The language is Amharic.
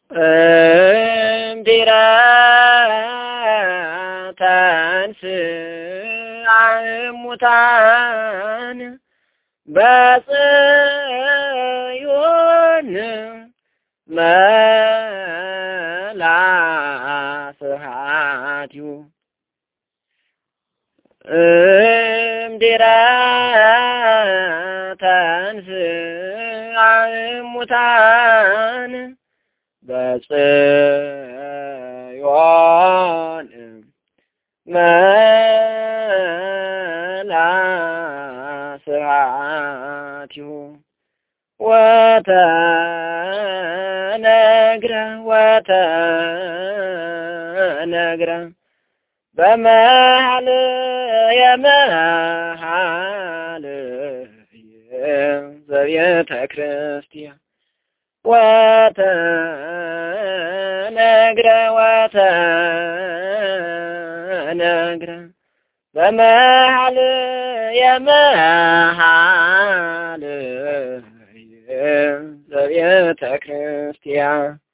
እምድኅረ ተንሥአ እሙታን በጽዮን መላስሃቲሁ እምድኅረ ተንሥአ እሙታን በጽዮን መላስሃቲሁ ወተነግረ በመኃልየ ዘቤተ ክርስቲያን ወተነግረ በመኃልየ ዘቤተ ክርስቲያን